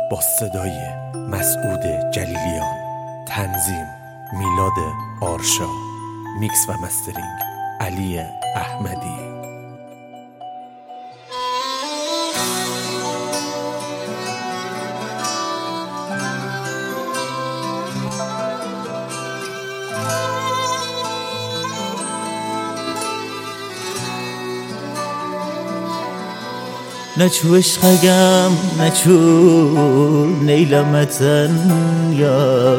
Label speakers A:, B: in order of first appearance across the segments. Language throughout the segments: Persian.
A: با صدای مسعود جلیلیان، تنظیم میلاد آرشا، میکس و مسترینگ علی احمدی.
B: نچو عشقگم نچو نیلمتن یا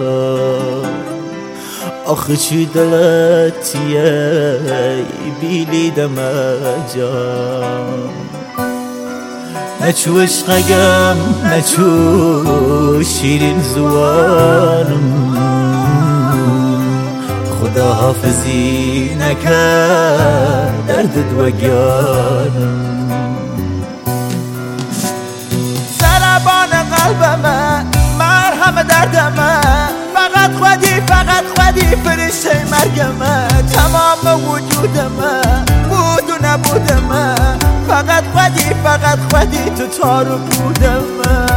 B: آخه چی دلتیه بیلی دمجا نچو عشقگم نچو شیرین زوانم خدا حافظی نکرد درد دوگانم
C: قلبمه مرهم دردمه فقط خودی فرشته مرگمه تمام وجودمه بود و نبودمه فقط خودی تو تارو بودمه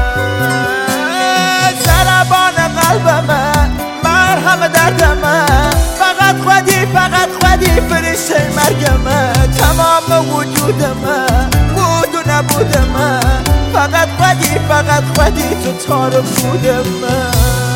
C: ضربان قلبمه مرهم دردمه فقط خودی فرشته مرگمه تمام وجودمه بود و نبودمه فقط خودی تو تارو بودمه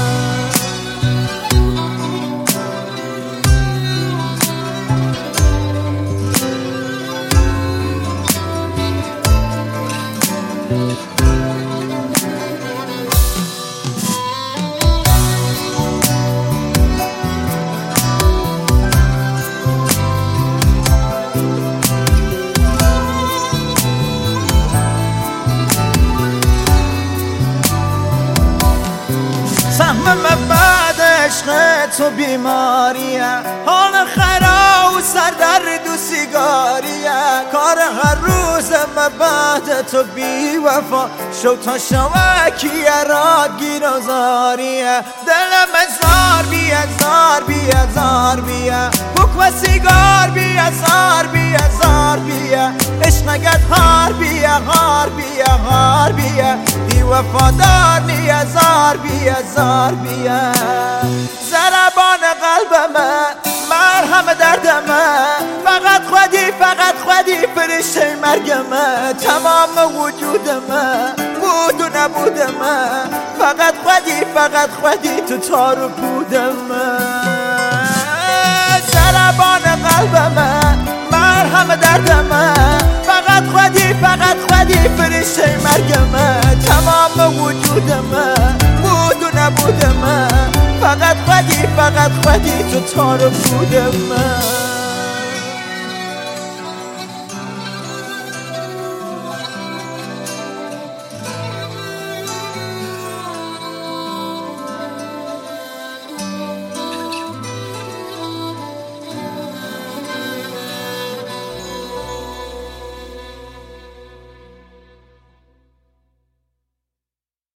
C: سهمم بعد عشق تو بیماریه حال خرا و سردرد و سیگاریه کار هر روزم بعد تو بی وفا شو تا شوکیه را گیر و زاریه دلم زار بیه بک و سیگار زار بیه عشقگت هار بیه دی وفادار نیه زار بیه ضربان قلبمه مرهم دردمه فقط خودی فرشته مرگمه تمام وجودمه بود و نبودمه فقط خودی تو تارو بودمه ضربان قلبمه مرهم دردمه فقط خودی فرشته مرگمه تمام وجودمه بود و نبودمه فقط خودی تو تارو بودمه